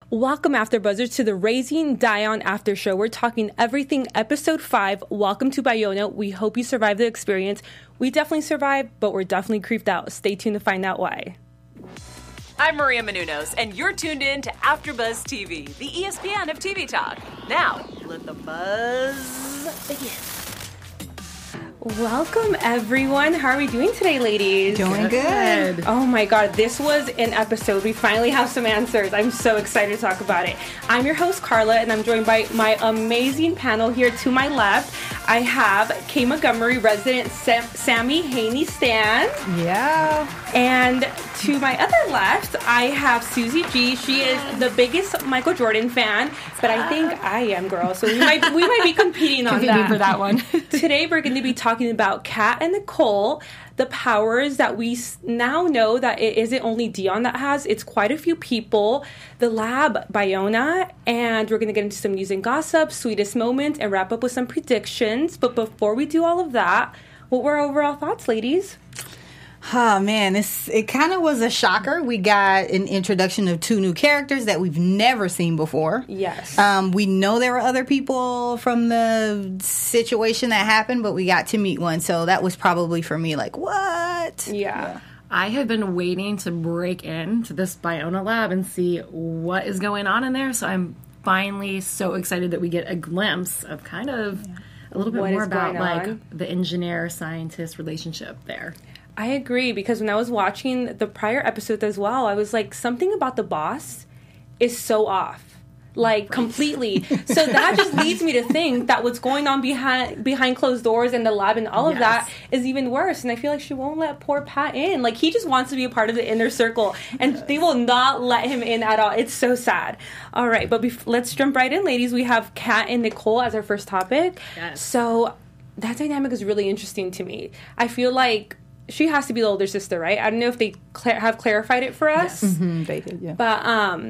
Welcome, AfterBuzzers, to the Raising Dion After Show. We're talking everything Episode 5. Welcome to Bayona. We hope you survived the experience. We definitely survived, but we're definitely creeped out. Stay tuned to find out why. I'm Maria Menounos, and you're tuned in to AfterBuzz TV, the ESPN of TV talk. Now, let the buzz begin. Welcome, everyone. How are we doing today, ladies? Doing good. Oh my God, this was an episode. We finally have some answers. I'm so excited to talk about it. I'm your host, Carla, and I'm joined by my amazing panel here to my left. I have Kay Montgomery, resident Sammy Haney Stan. Yeah. And to my other left, I have Susie G. She is the biggest Michael Jordan fan, but I think I am, girl. So we might be competing on that. for that one. Today we're going to be talking about Kat and Nicole, the powers that we now know that it isn't only Dion that has. It's quite a few people. The lab, Bayona, and we're going to get into some news and gossip, sweetest moments, and wrap up with some predictions. But before we do all of that, what were our overall thoughts, ladies? Oh, man, it kind of was a shocker. We got an introduction of two new characters that we've never seen before. Yes. We know there were other people from the situation that happened, but we got to meet one. So that was probably for me like, what? Yeah. I have been waiting to break into this Bayona lab and see what is going on in there. So I'm finally so excited that we get a glimpse of kind of a little bit more about like the engineer-scientist relationship there. I agree, because when I was watching the prior episode as well, I was like, something about the boss is so off. Like, completely. So that just leads me to think that what's going on behind closed doors in the lab and all of that is even worse. And I feel like she won't let poor Pat in. Like, he just wants to be a part of the inner circle, and they will not let him in at all. It's so sad. All right, but let's jump right in, ladies. We have Kat and Nicole as our first topic. Yes. So that dynamic is really interesting to me. I feel like she has to be the older sister, right? I don't know if they have clarified it for us. Yes. Mm-hmm, they did, yeah. But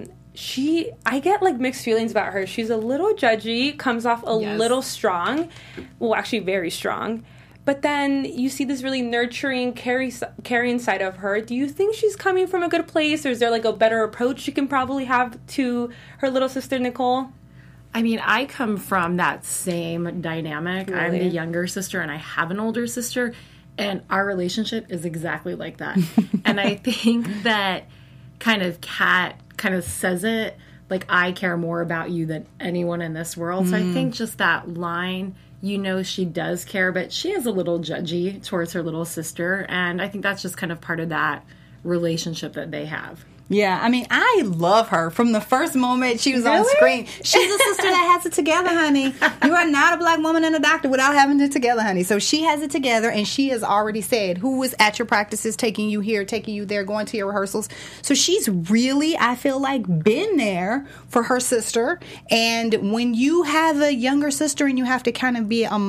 I get like mixed feelings about her. She's a little judgy, comes off a little strong. Well, actually very strong. But then you see this really nurturing, caring side of her. Do you think she's coming from a good place, or is there like a better approach she can probably have to her little sister, Nicole? I mean, I come from that same dynamic. Really? I'm the younger sister and I have an older sister. And our relationship is exactly like that. And I think that kind of Kat kind of says it, like, I care more about you than anyone in this world. So I think just that line, you know, she does care, but she is a little judgy towards her little sister. And I think that's just kind of part of that relationship that they have. Yeah, I mean, I love her. From the first moment she was on screen. She's a sister that has it together, honey. You are not a black woman and a doctor without having it together, honey. So she has it together, and she has already said who was at your practices, taking you here, taking you there, going to your rehearsals. So she's really, I feel like, been there for her sister. And when you have a younger sister and you have to kind of be a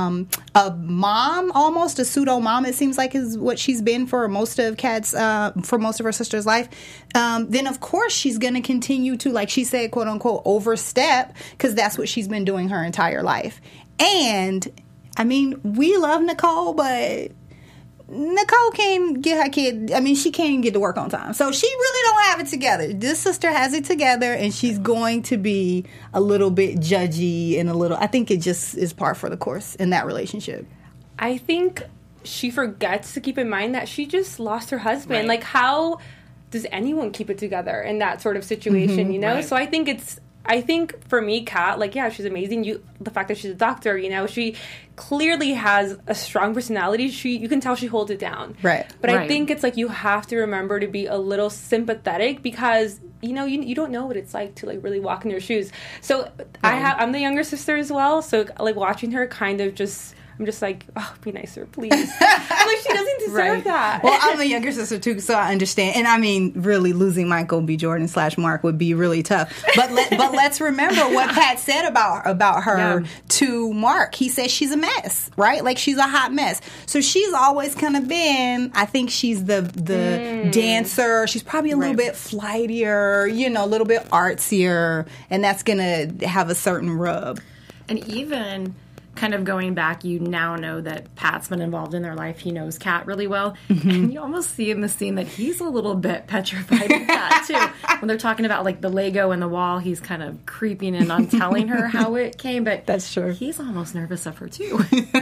mom, almost a pseudo mom, it seems like is what she's been for most of for most of her sister's life. Then of course she's going to continue to, like she said, quote unquote, overstep, because that's what she's been doing her entire life. And I mean, we love Nicole, but Nicole can't get her kid. I mean, she can't even get to work on time. So she really don't have it together. This sister has it together, and she's going to be a little bit judgy and I think it just is par for the course in that relationship. I think she forgets to keep in mind that she just lost her husband. Right. Like, how does anyone keep it together in that sort of situation, you know? Right. So I think for me, Kat, like, yeah, she's amazing. The fact that she's a doctor, you know, she clearly has a strong personality. You can tell she holds it down. Right. But I think it's like you have to remember to be a little sympathetic, because, you know, you don't know what it's like to, like, really walk in their shoes. So I'm the younger sister as well. So, like, watching her kind of I'm just like, oh, be nicer, please. Like, she doesn't deserve that. Well, I'm a younger sister, too, so I understand. And, I mean, really, losing Michael B. Jordan / Mark would be really tough. But let's remember what Pat said about her to Mark. He said she's a mess, right? Like, she's a hot mess. So she's always kind of been, I think she's the dancer. She's probably a little bit flightier, you know, a little bit artsier. And that's going to have a certain rub. And even kind of going back, you now know that Pat's been involved in their life. He knows Kat really well. And you almost see in the scene that he's a little bit petrified of Kat, too. When they're talking about, like, the Lego and the wall, he's kind of creeping in on telling her how it came. But That's true. he's almost nervous of her, too.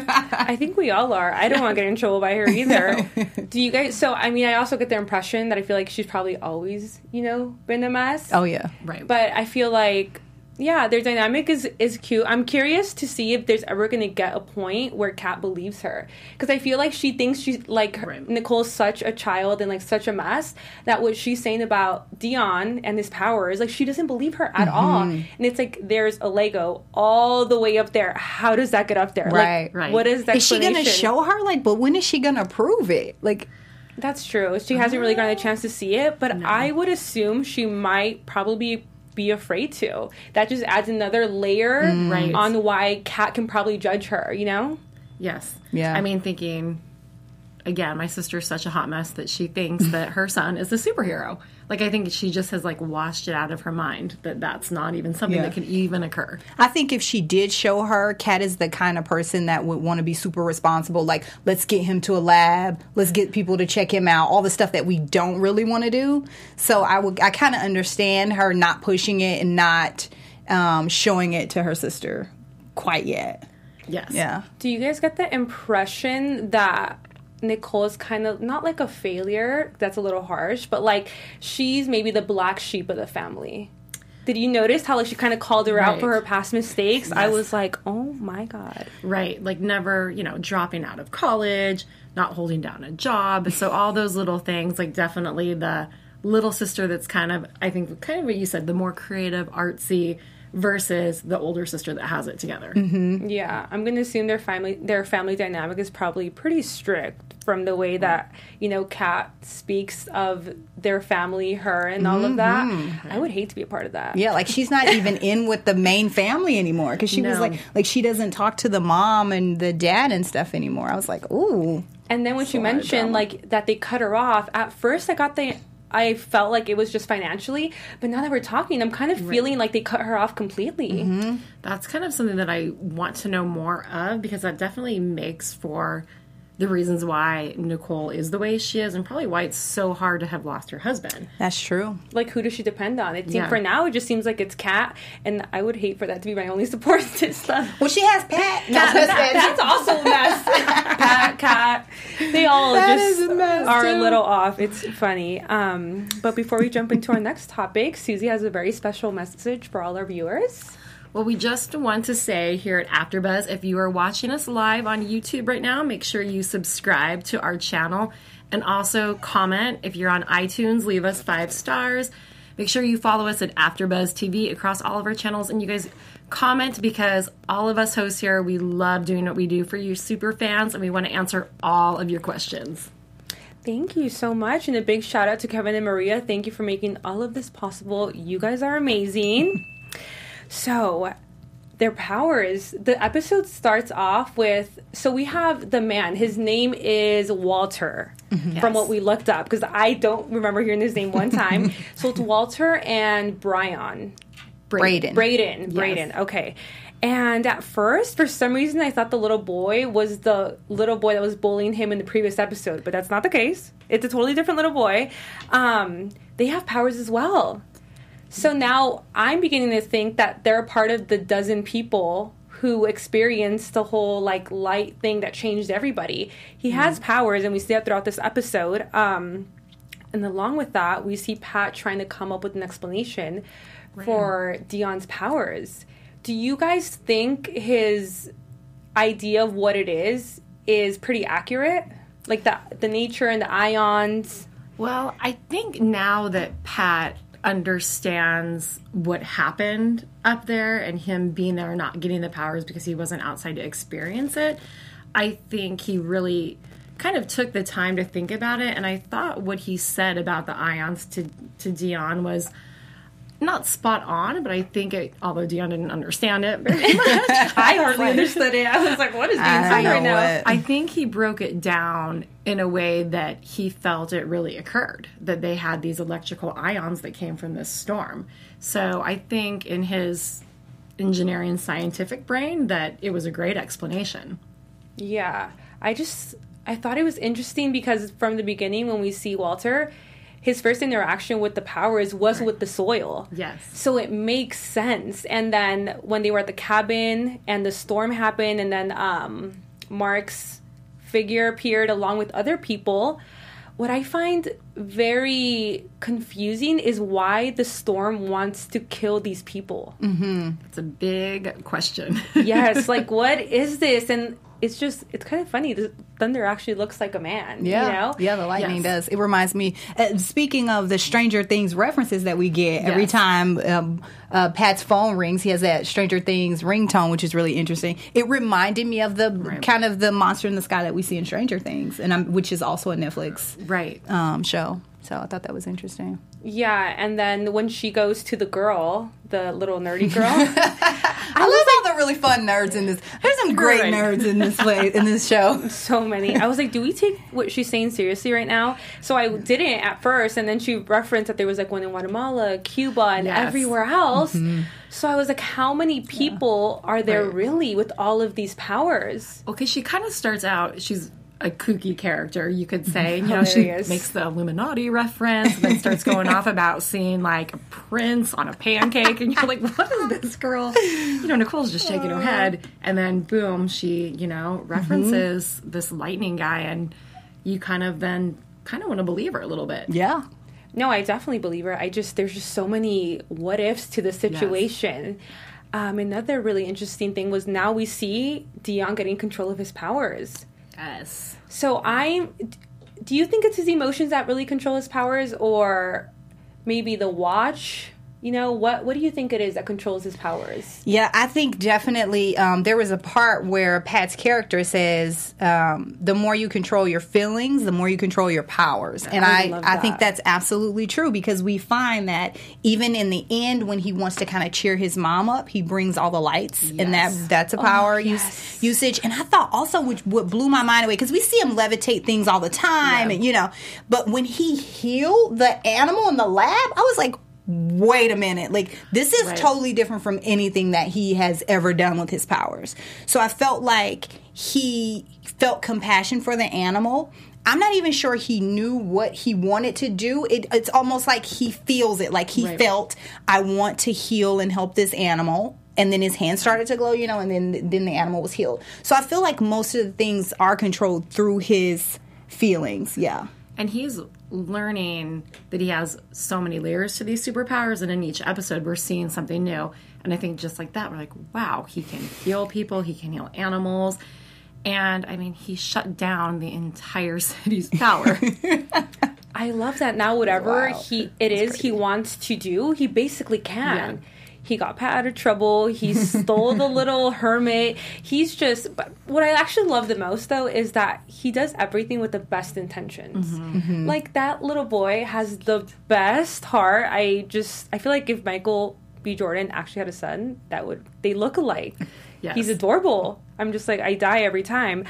I think we all are. I don't want to get in trouble by her either. Do you guys? So, I mean, I also get the impression that I feel like she's probably always, been a mess. Oh, yeah. Right. But I feel like, yeah, their dynamic is cute. I'm curious to see if there's ever going to get a point where Kat believes her. Because I feel like she thinks she's, like, Right. Nicole's such a child and, like, such a mess that what she's saying about Dion and his powers, like, she doesn't believe her at all. And it's like, there's a Lego all the way up there. How does that get up there? Right. Like, Right. what is the Is she explanation? going to show her? Like, but when is she going to prove it? Like, That's true. She hasn't really gotten a chance to see it, but I would assume she might probably be afraid to. That just adds another layer Right. on why Kat can probably judge her, Yes. Yeah. I mean, thinking, again, my sister's such a hot mess that she thinks that her son is a superhero. Like, I think she just has, like, washed it out of her mind that that's not even something Yeah. that can even occur. I think if she did show her, Kat is the kind of person that would want to be super responsible. Like, let's get him to a lab. Let's get people to check him out. All the stuff that we don't really want to do. So I kind of understand her not pushing it and not showing it to her sister quite yet. Yes. Yeah. Do you guys get the impression that Nicole is kind of not like a failure? That's a little harsh, but like she's maybe the black sheep of the family. Did you notice how like she kind of called her out for Right. her past mistakes? I Yes. was like, oh my God. Right. Like, never, dropping out of college, not holding down a job. So all those little things, like, definitely the little sister that's kind of, I think, kind of what you said, the more creative, artsy versus the older sister that has it together. Yeah, I'm going to assume their family dynamic is probably pretty strict from the way that, Kat speaks of their family, her, and all of that. I would hate to be a part of that. Yeah, like she's not even in with the main family anymore because she was No. like she doesn't talk to the mom and the dad and stuff anymore. I was like, ooh. And then when she a lot of mentioned drama. like that they cut her off, at first I felt like it was just financially, but now that we're talking, I'm kind of feeling like they cut her off completely. That's kind of something that I want to know more of, because that definitely makes for the reasons why Nicole is the way she is, and probably why it's so hard to have lost her husband. That's true. Like, who does she depend on? It seems Yeah. for now, it just seems like it's Kat, and I would hate for that to be my only support system. Well, she has Pat. That's also a mess. Pat, Kat, they all That just is a mess, are a too. little off. It's funny. But before we jump into our next topic, Susie has a very special message for all our viewers. Well, we just want to say here at AfterBuzz, if you are watching us live on YouTube right now, make sure you subscribe to our channel and also comment. If you're on iTunes, leave us 5 stars. Make sure you follow us at AfterBuzz TV across all of our channels, and you guys comment, because all of us hosts here, we love doing what we do for you super fans, and we want to answer all of your questions. Thank you so much, and a big shout out to Kevin and Maria. Thank you for making all of this possible. You guys are amazing. So, their powers. The episode starts off with, so we have the man. His name is Walter, from what we looked up, because I don't remember hearing his name one time. So it's Walter and Braden. Okay. And at first, for some reason, I thought the little boy was the little boy that was bullying him in the previous episode, but that's not the case. It's a totally different little boy. They have powers as well. So now I'm beginning to think that they're a part of the dozen people who experienced the whole like light thing that changed everybody. He has powers, and we see that throughout this episode. And along with that, we see Pat trying to come up with an explanation for Dion's powers. Do you guys think his idea of what it is pretty accurate? Like the nature and the ions? Well, I think now that Pat understands what happened up there and him being there and not getting the powers because he wasn't outside to experience it, I think he really kind of took the time to think about it. And I thought what he said about the ions to Dion was not spot on, but I think although Dion didn't understand it very much, I hardly understood it. I was like, what is being said right now? I think he broke it down in a way that he felt it really occurred, that they had these electrical ions that came from this storm. So I think in his engineering scientific brain that it was a great explanation. Yeah. I thought it was interesting because from the beginning when we see Walter, his first interaction with the powers was with the soil. Yes. So it makes sense. And then when they were at the cabin and the storm happened and then Mark's figure appeared along with other people, what I find very confusing is why the storm wants to kill these people. It's a big question. Yes, like what is this? And it's kind of funny. The thunder actually looks like a man. Yeah, you know? yeah, the lightning Yes. does. It reminds me. Speaking of the Stranger Things references that we get every Yes. time Pat's phone rings, he has that Stranger Things ringtone, which is really interesting. It reminded me of the kind of the monster in the sky that we see in Stranger Things, and which is also a Netflix Right. show. So I thought that was interesting. Yeah, and then when she goes to the girl, the little nerdy girl, I love all the really fun nerds in this. There's some great Right. nerds in this show. so many. I was like, do we take what she's saying seriously right now? So I didn't at first, and then she referenced that there was like one in Guatemala, Cuba, and Yes. everywhere else. So I was like, how many people are there Right. really with all of these powers? Well, because she kind of starts out, she's a kooky character, you could say. You know, she Hilarious. makes the Illuminati reference and then starts going off about seeing like a prince on a pancake. And you're like, what is this girl? You know, Nicole's just shaking her head. And then boom, she, you know, references this lightning guy. And you kind of want to believe her a little bit. Yeah. No, I definitely believe her. There's just so many what ifs to the situation. Another really interesting thing was now we see Dion getting control of his powers. Yes. So do you think it's his emotions that really control his powers, or maybe the watch? You know, what do you think it is that controls his powers? Yeah, I think definitely there was a part where Pat's character says, the more you control your feelings, the more you control your powers. And I love I think that. that's absolutely true, because we find that even in the end when he wants to kind of cheer his mom up, he brings all the lights, and that's a power usage. And I thought also what blew my mind away, because we see him levitate things all the time, and you know, but when he healed the animal in the lab, I was like, wait a minute, like this is totally different from anything that he has ever done with his powers. So I felt like he felt compassion for the animal. I'm not even sure he knew what he wanted to do. It's almost like he feels it, like he felt, I want to heal and help this animal. And then his hand started to glow, you know, and then the animal was healed. So I feel like most of the things are controlled through his feelings. Yeah. And he's learning that he has so many layers to these superpowers, and in each episode we're seeing something new. And I think just like that, we're like, wow, he can heal people, he can heal animals. And I mean, he shut down the entire city's power. I love that now whatever he wants to do, he basically can. Yeah. He got Pat out of trouble. He stole the little hermit. But what I actually love the most, though, is that he does everything with the best intentions. Like, that little boy has the best heart. I feel like if Michael B. Jordan actually had a son, they look alike. Yes. He's adorable. I'm just like, I die every time.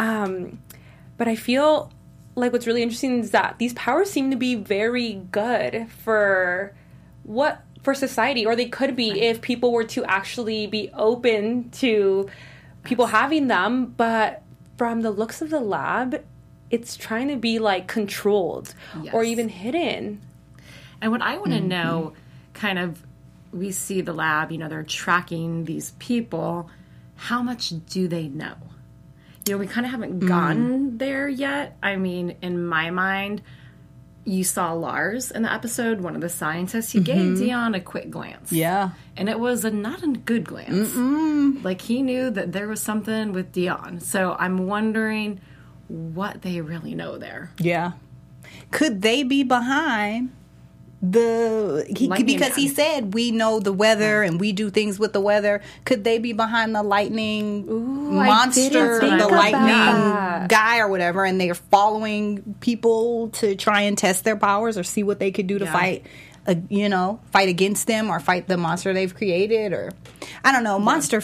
But I feel like what's really interesting is that these powers seem to be very good for society, or they could be if people were to actually be open to people having them. But from the looks of the lab, it's trying to be like controlled or even hidden. And what I want to know, kind of, we see the lab, you know, they're tracking these people. How much do they know? You know, we kind of haven't gotten there yet. I mean, in my mind, you saw Lars in the episode, one of the scientists. He gave Dion a quick glance. Yeah. And it was not a good glance. Like, he knew that there was something with Dion. So I'm wondering what they really know there. Yeah. Could they be behind because he said we know the weather and we do things with the weather. Could they be behind the lightning monster, the lightning guy or whatever, and they're following people to try and test their powers or see what they could do to fight against them or fight the monster they've created? Or I don't know. Monster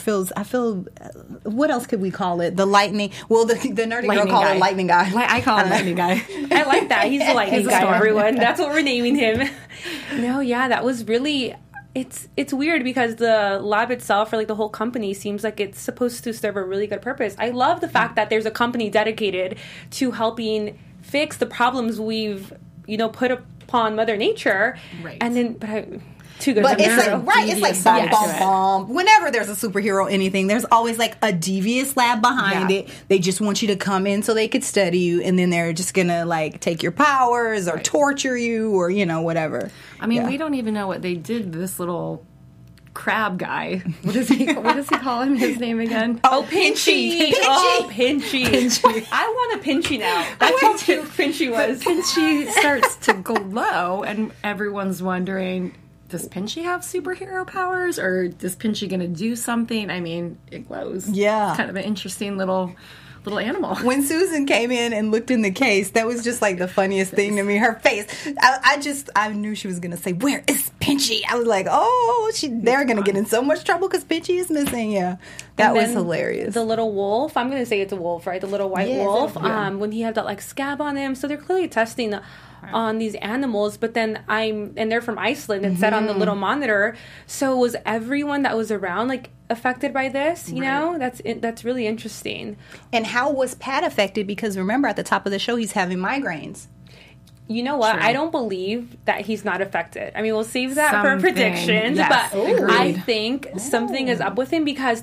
what else could we call it? The lightning. Well, the nerdy girl called it lightning guy. I call him lightning guy. I like that. He's the lightning guy, everyone. That's what we're naming him. No, yeah, that was really... it's weird because the lab itself, or like the whole company, seems like it's supposed to serve a really good purpose. I love the fact that there's a company dedicated to helping fix the problems we've, put upon Mother Nature. Right. And then, too good. But of a it's hero. like bomb, bomb, bomb. Whenever there's a superhero, anything, there's always like a devious lab behind it. They just want you to come in so they could study you, and then they're just gonna like take your powers or torture you or whatever. I mean, we don't even know what they did to this little crab guy. What does he call him? His name again? Oh, Pinchy. Oh, Pinchy. I want a Pinchy now. That's how cute Pinchy was. Pinchy starts to glow, and everyone's wondering, does Pinchy have superhero powers, or is Pinchy going to do something? I mean, it glows. Yeah. It's kind of an interesting little animal. When Susan came in and looked in the case, that was just like the funniest thing to me. Her face. I knew she was going to say, "Where is Pinchy?" I was like, "Oh, they're going to get in so much trouble because Pinchy is missing." Yeah. That was hilarious. The little wolf, I'm going to say it's a wolf, right? The little white wolf. When he had that like scab on him. So they're clearly testing on these animals, but then and they're from Iceland. It said on the little monitor. So was everyone that was around like affected by this? You know, that's really interesting. And how was Pat affected? Because remember, at the top of the show, he's having migraines. You know what? True. I don't believe that he's not affected. I mean, we'll save that for predictions, but I think something is up with him because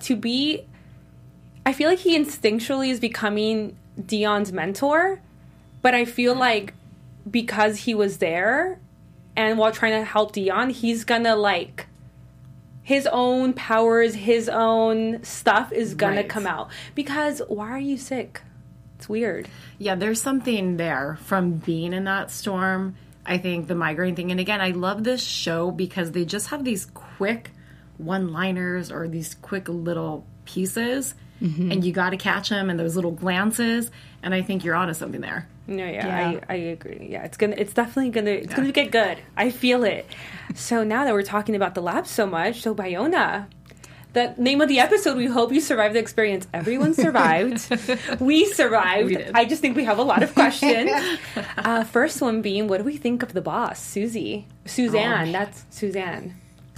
I feel like he instinctually is becoming Dion's mentor, but I feel like because he was there and while trying to help Dion, he's gonna like his own powers, his own stuff is gonna come out. Because why are you sick? It's weird. Yeah, there's something there from being in that storm. I think the migraine thing. And again, I love this show because they just have these quick one-liners or these quick little pieces. And you got to catch them and those little glances. And I think you're onto something there. No, I agree. Yeah, it's definitely gonna get good. I feel it. So now that we're talking about the lab so much, so Bayona, the name of the episode, we hope you survived the experience. Everyone survived. We survived. We did. I just think we have a lot of questions. First one being, what do we think of the boss, Suzanne? That's Suzanne.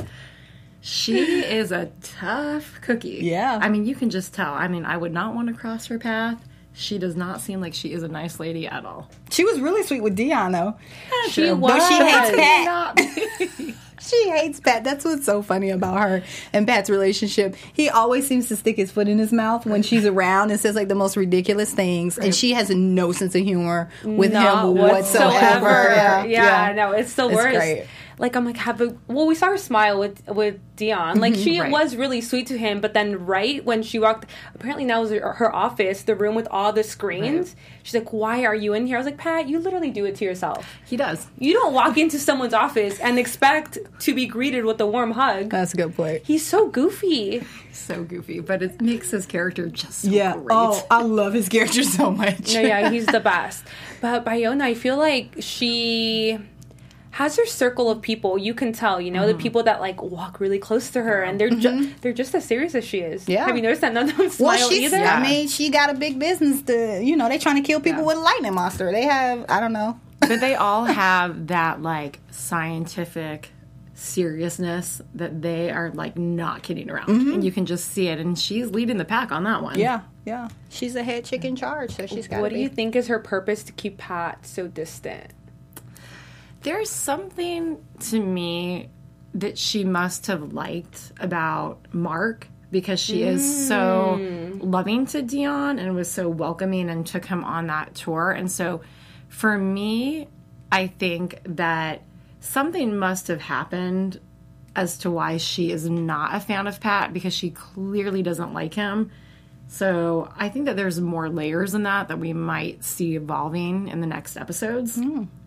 She is a tough cookie. Yeah. I mean, you can just tell. I mean, I would not want to cross her path. She does not seem like she is a nice lady at all. She was really sweet with Dion, though. She was. Though she hates Pat. She hates Pat. That's what's so funny about her and Pat's relationship. He always seems to stick his foot in his mouth when she's around and says like the most ridiculous things. And she has no sense of humor with him whatsoever. Yeah, no, it's the worst. Great. Like, I'm like, we saw her smile with Dion. Like, she was really sweet to him, but then right when she walked, apparently now was her office, the room with all the screens. She's like, why are you in here? I was like, Pat, you literally do it to yourself. He does. You don't walk into someone's office and expect to be greeted with a warm hug. That's a good point. He's so goofy. So goofy, but it makes his character just so great. Oh, I love his character so much. No, yeah, he's the best. But Bayona, I feel like she has her circle of people. You can tell, the people that like walk really close to her, and they're just as serious as she is. Yeah. Have you noticed that none of them smile either? I mean, she got a big business to, they trying to kill people with a lightning monster. They have, I don't know. But they all have that like scientific seriousness that they are like not kidding around, and you can just see it. And she's leading the pack on that one. Yeah. She's the head chick in charge, so she's got. What do you think is her purpose to keep Pat so distant? There's something to me that she must have liked about Mark because she is so loving to Dion and was so welcoming and took him on that tour. And so for me, I think that something must have happened as to why she is not a fan of Pat, because she clearly doesn't like him. So I think that there's more layers in that we might see evolving in the next episodes.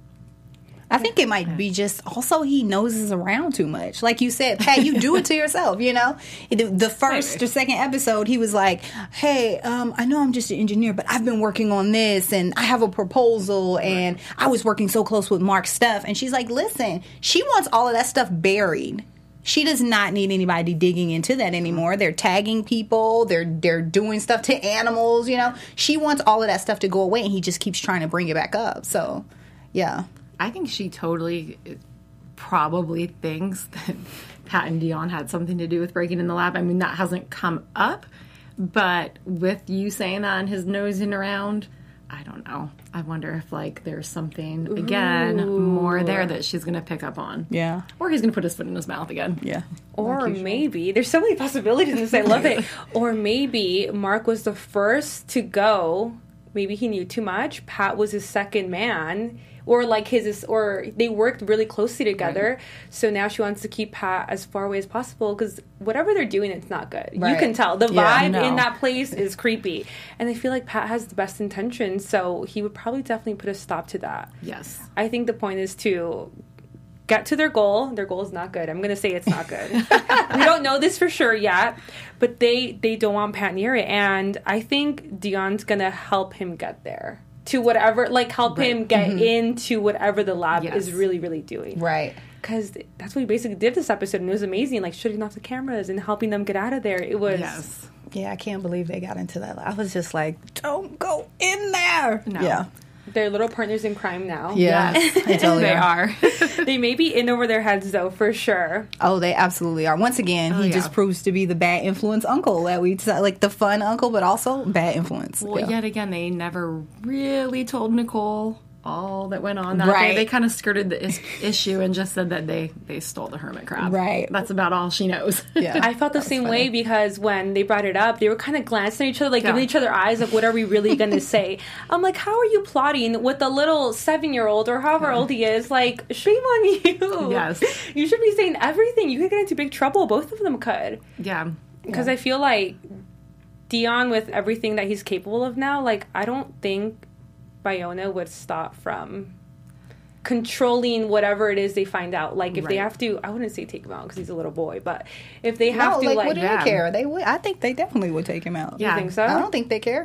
I think it might be just also he noses around too much. Like you said, Pat, you do it to yourself, The first or second episode, he was like, hey, I know I'm just an engineer, but I've been working on this and I have a proposal and I was working so close with Mark's stuff. And she's like, listen, she wants all of that stuff buried. She does not need anybody digging into that anymore. They're tagging people. They're doing stuff to animals, She wants all of that stuff to go away, and he just keeps trying to bring it back up. So, yeah. I think she totally probably thinks that Pat and Dion had something to do with breaking in the lab. I mean, that hasn't come up, but with you saying that and his nosing around, I don't know. I wonder if, like, there's something, again, more there that she's going to pick up on. Yeah. Or he's going to put his foot in his mouth again. Yeah. Or maybe, there's so many possibilities in this, I love it. Or maybe Mark was the first to go. Maybe he knew too much. Pat was his second man. Or like or they worked really closely together. Right. So now she wants to keep Pat as far away as possible because whatever they're doing, it's not good. Right. You can tell. The vibe in that place is creepy. And I feel like Pat has the best intentions, so he would probably definitely put a stop to that. Yes. I think the point is to get to their goal. Their goal is not good. I'm going to say it's not good. We don't know this for sure yet, but they don't want Pat near it. And I think Dion's going to help him get there. To whatever, like, help him get into whatever the lab is really, really doing. Right. Because that's what he basically did this episode, and it was amazing, like, shutting off the cameras and helping them get out of there. It was... Yes. Yeah, I can't believe they got into that. I was just like, don't go in there. No. Yeah. They're little partners in crime now. Yeah, they totally are. They may be in over their heads, though, for sure. Oh, they absolutely are. Once again, he just proves to be the bad influence uncle that we like, the fun uncle, but also bad influence. Well, yet again, they never really told Nicole all that went on that day. They kind of skirted the issue and just said that they stole the hermit crab. Right. That's about all she knows. Yeah. I felt the same way because when they brought it up, they were kind of glancing at each other, like giving each other eyes, like, what are we really going to say? I'm like, how are you plotting with a little 7-year-old or however old he is? Like, shame on you. Yes. You should be saying everything. You could get into big trouble. Both of them could. Yeah. Because I feel like Dion, with everything that he's capable of now, like, I don't think Bayona would stop from controlling whatever it is they find out. Like, if they have to, I wouldn't say take him out because he's a little boy, but if they have to, like, wouldn't they care? They would. I think they definitely would take him out. You think so? I don't think they care.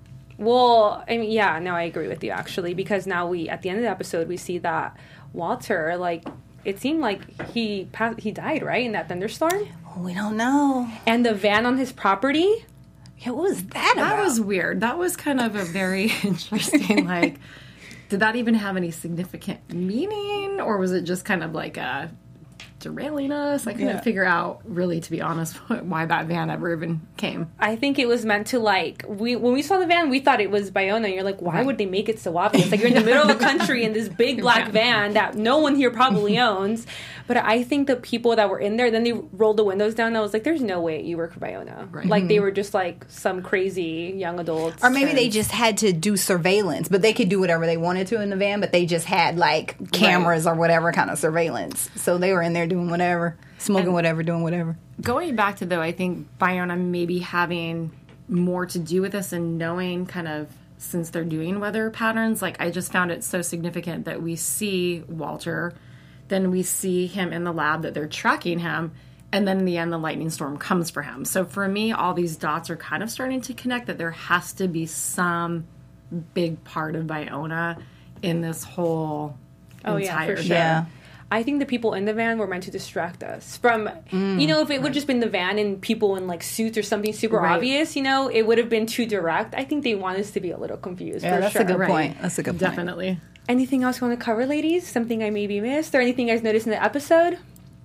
Well, I mean, yeah, no, I agree with you, actually, because now at the end of the episode, we see that Walter, like, it seemed like he died, right, in that thunderstorm? We don't know. And the van on his property? Yeah, what was that about? That was weird. That was kind of a very interesting, like, did that even have any significant meaning? Or was it just kind of like derailing us? I couldn't figure out, really, to be honest, why that van ever even came. I think it was meant to, like, when we saw the van, we thought it was Bayona. And you're like, why would they make it so obvious? Like, you're in the middle of a country in this big black van that no one here probably owns. But I think the people that were in there, then they rolled the windows down, and I was like, there's no way you work for Bayona. Right. Like, they were just, like, some crazy young adults. Or maybe they just had to do surveillance, but they could do whatever they wanted to in the van, but they just had, like, cameras or whatever kind of surveillance. So they were in there doing whatever, smoking whatever, doing whatever. Going back to, though, I think Bayona maybe having more to do with this and knowing kind of, since they're doing weather patterns, like, I just found it so significant that we see Walter, then we see him in the lab, that they're tracking him, and then in the end, the lightning storm comes for him. So for me, all these dots are kind of starting to connect, that there has to be some big part of Bayona in this whole entire show. Yeah. I think the people in the van were meant to distract us from, you know, if it would just been the van and people in, like, suits or something super obvious, you know, it would have been too direct. I think they want us to be a little confused. Yeah, for that's sure. a good point. That's a good point. Definitely. Anything else you want to cover, ladies? Something I maybe missed? Or anything you guys noticed in the episode?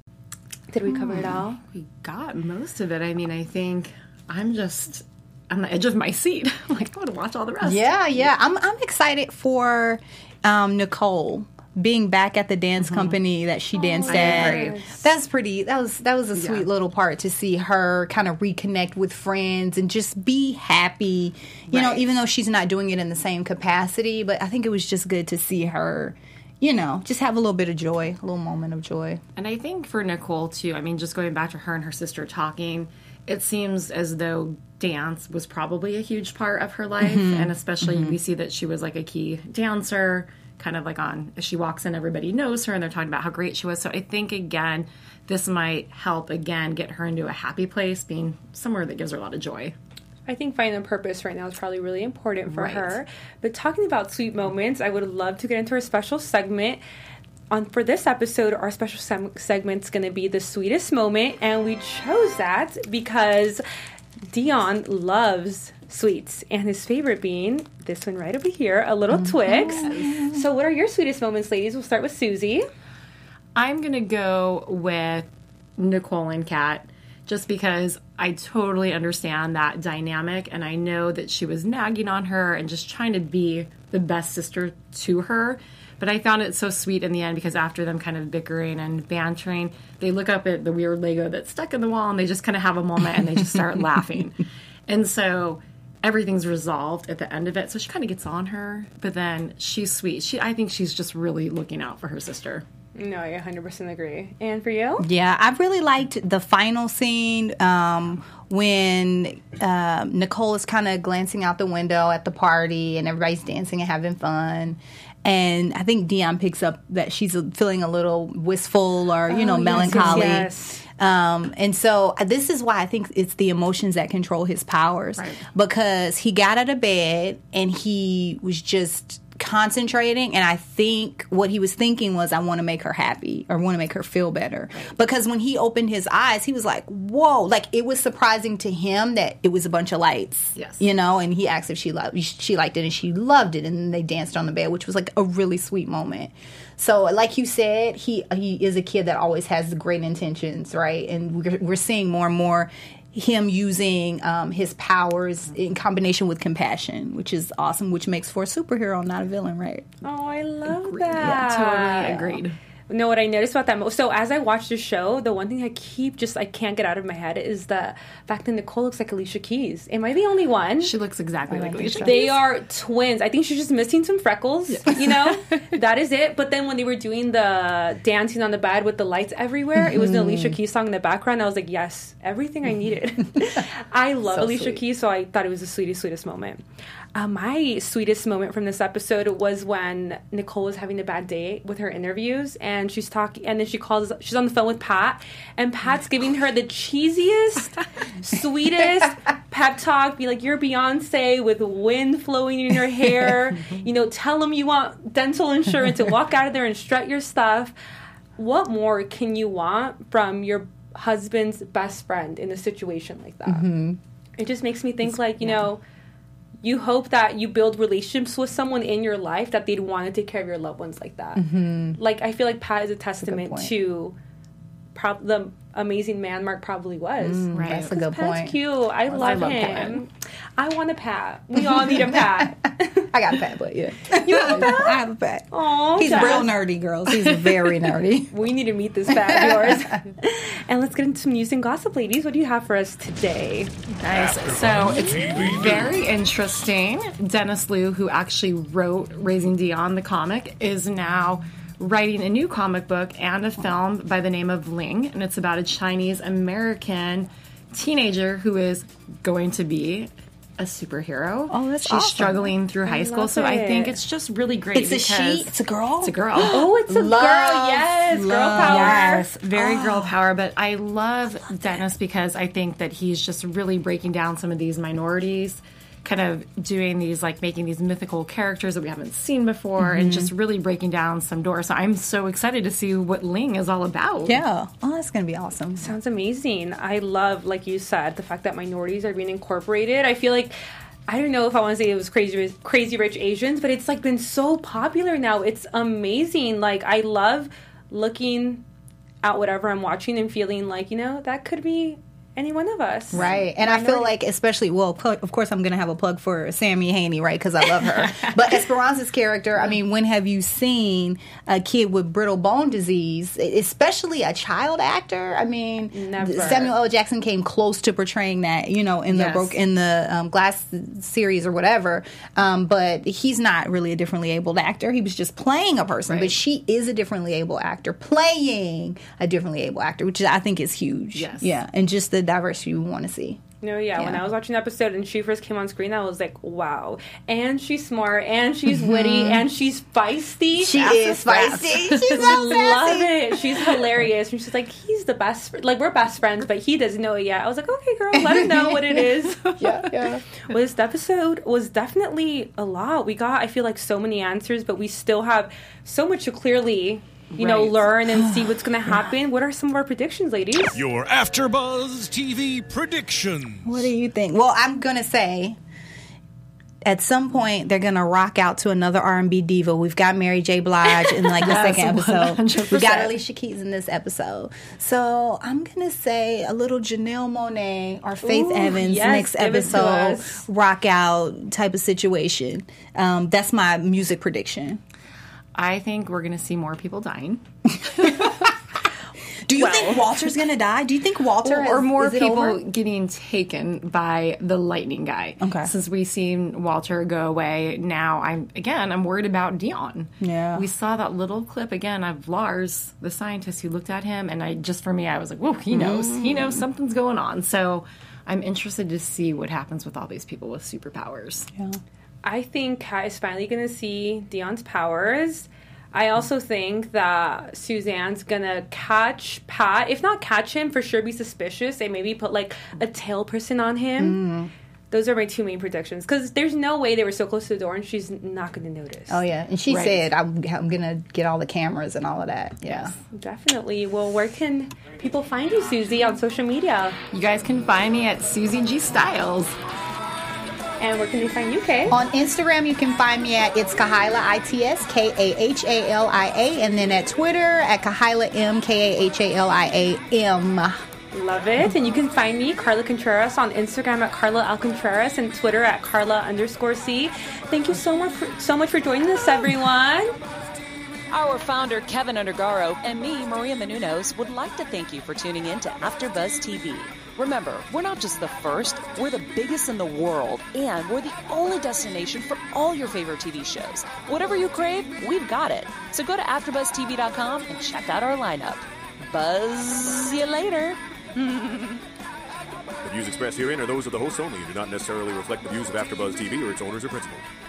Did we cover it all? We got most of it. I mean, I think I'm just on the edge of my seat. I'm like, I want to watch all the rest. Yeah. I'm excited for Nicole being back at the dance company that she danced at. That's pretty. That was a sweet little part to see her kind of reconnect with friends and just be happy. You know, even though she's not doing it in the same capacity, but I think it was just good to see her, you know, just have a little bit of joy, a little moment of joy. And I think for Nicole, too, I mean, just going back to her and her sister talking, it seems as though dance was probably a huge part of her life. And especially we see that she was like a key dancer, kind of like as she walks in, everybody knows her and they're talking about how great she was. So I think, again, this might help, again, get her into a happy place, being somewhere that gives her a lot of joy. I think finding a purpose right now is probably really important for her. But talking about sweet moments, I would love to get into our special segment. For this episode, our special segment's going to be the sweetest moment, and we chose that because Dion loves sweets, and his favorite being this one right over here, a little Twix. So what are your sweetest moments, ladies? We'll start with Susie. I'm going to go with Nicole and Kat, just because I totally understand that dynamic, and I know that she was nagging on her and just trying to be the best sister to her. But I found it so sweet in the end, because after them kind of bickering and bantering, they look up at the weird Lego that's stuck in the wall and they just kind of have a moment and they just start laughing. And so everything's resolved at the end of it. So she kind of gets on her, but then she's sweet. I think she's just really looking out for her sister. No, I 100% agree. And for you? Yeah, I really liked the final scene when Nicole is kind of glancing out the window at the party and everybody's dancing and having fun. And I think Dion picks up that she's feeling a little wistful or, melancholy. Yes. And so this is why I think it's the emotions that control his powers. Right. Because he got out of bed and he was just concentrating, and I think what he was thinking was, I want to make her happy or want to make her feel better. Because when he opened his eyes, he was like, whoa, like it was surprising to him that it was a bunch of lights. Yes. And he asked if she liked it, and she loved it, and then they danced on the bed, which was like a really sweet moment. So like you said, he is a kid that always has great intentions, right? And we're seeing more and more him using his powers in combination with compassion, which is awesome, which makes for a superhero, not a villain, right? Oh, I love Agreed. that. Yeah, totally agreed. know what I noticed about that. So as I watch the show, the one thing I can't get out of my head is the fact that Nicole looks like Alicia Keys. Am I the only one? She looks exactly like Alicia Keys. They are twins. I think she's just missing some freckles, you know? That is it. But then when they were doing the dancing on the bed with the lights everywhere, it was the Alicia Keys song in the background. I was like, yes, everything I needed. I love So Alicia sweet. Keys, so I thought it was the sweetest moment. My sweetest moment from this episode was when Nicole was having a bad day with her interviews, and she's talking, and then she's on the phone with Pat, and Pat's giving her the cheesiest, sweetest pep talk. Be like, you're Beyonce with wind flowing in your hair. You know, tell them you want dental insurance and walk out of there and strut your stuff. What more can you want from your husband's best friend in a situation like that? Mm-hmm. It just makes me think, like, you know, you hope that you build relationships with someone in your life that they'd want to take care of your loved ones like that. Mm-hmm. Like, I feel like Pat is a testament to the amazing man Mark probably was. Right. That's a good Pat's point. cute. I love him. I want a Pat. We all need a Pat. I got a Pat, but yeah. You have a Pat? I have a Pat. Aw, He's Jess. real nerdy, girls. He's very nerdy. We need to meet this Pat of yours. And let's get into some news and gossip, ladies. What do you have for us today? Nice. So it's very interesting. Dennis Liu, who actually wrote Raising Dion, the comic, is now writing a new comic book and a film by the name of Ling, and it's about a Chinese American teenager who is going to be a superhero. Oh, that's She's awesome. struggling through high school, love so I it. think it's just really great. It's a she? It's a girl? It's a girl. Oh, it's a Love, girl. Yes, girl love. power. Yes, very girl power. But I love Dennis because I think that he's just really breaking down some of these minorities, kind of doing these, like, making these mythical characters that we haven't seen before, and just really breaking down some doors. So I'm so excited to see what Ling is all about. Yeah. Oh, that's going to be awesome. Sounds amazing. I love, like you said, the fact that minorities are being incorporated. I feel like, I don't know if I want to say it was Crazy Rich Asians, but it's like been so popular now. It's amazing. Like, I love looking at whatever I'm watching and feeling like, you know, that could be any one of us. Right. And I feel like, especially, well, of course, I'm going to have a plug for Sammy Haney, right? Because I love her. But Esperanza's character, I mean, when have you seen a kid with brittle bone disease, especially a child actor? I mean, Never. Samuel L. Jackson came close to portraying that, you know, in the Glass series or whatever. But he's not really a differently abled actor. He was just playing a person. Right. But she is a differently able actor playing a differently able actor, which I think is huge. Yes. Yeah. And just the diversity we want to see. No, yeah. When I was watching the episode and she first came on screen, I was like, wow. And she's smart, and she's witty, and she's feisty. She is feisty. She's so Love sassy. it. She's hilarious. And she's like, he's the best. Like, we're best friends, but he doesn't know it yet. I was like, okay, girl, let him know what it is. Yeah. Well, this episode was definitely a lot. We got, I feel like, so many answers, but we still have so much to clearly, you know, Right. learn and see what's going to happen. What are some of our predictions, ladies? Your AfterBuzz TV prediction. What do you think? Well, I'm going to say, at some point they're gonna rock out to another R&B diva. We've got Mary J. Blige in like the second episode. 100%. We got Alicia Keys in this episode. So I'm gonna say a little Janelle Monáe or Faith Evans next give it to episode, us. rock out type of situation. That's my music prediction. I think we're going to see more people dying. Do you think Walter's gonna die? Do you think Walter Or more is it people over? getting taken by the lightning guy. Okay. Since we've seen Walter go away, now I'm worried about Dion. Yeah. We saw that little clip again of Lars, the scientist who looked at him, and I was like, whoa, he knows. He knows something's going on. So I'm interested to see what happens with all these people with superpowers. Yeah. I think Kat is finally going to see Dion's powers. I also think that Suzanne's going to catch Pat. If not catch him, for sure be suspicious and maybe put like a tail person on him. Those are my two main predictions. Because there's no way they were so close to the door and she's not going to notice. Oh, yeah. And she Right. said, I'm going to get all the cameras and all of that. Yeah. Definitely. Well, where can people find you, Susie, on social media? You guys can find me at Susie G Styles. And where can they find you, Kay? On Instagram, you can find me at It's Kahaila, ITS, KAHALIA. And then at Twitter, at Kahaila M, KAHALIAM. Love it. And you can find me, Carla Contreras, on Instagram at Carla L. Contreras and Twitter at Carla_C. Thank you so much for joining us, everyone. Our founder, Kevin Undergaro, and me, Maria Menounos, would like to thank you for tuning in to AfterBuzz TV. Remember, we're not just the first, we're the biggest in the world, and we're the only destination for all your favorite TV shows. Whatever you crave, we've got it. So go to AfterBuzzTV.com and check out our lineup. Buzz you later. The views expressed herein are those of the hosts only and do not necessarily reflect the views of AfterBuzz TV or its owners or principals.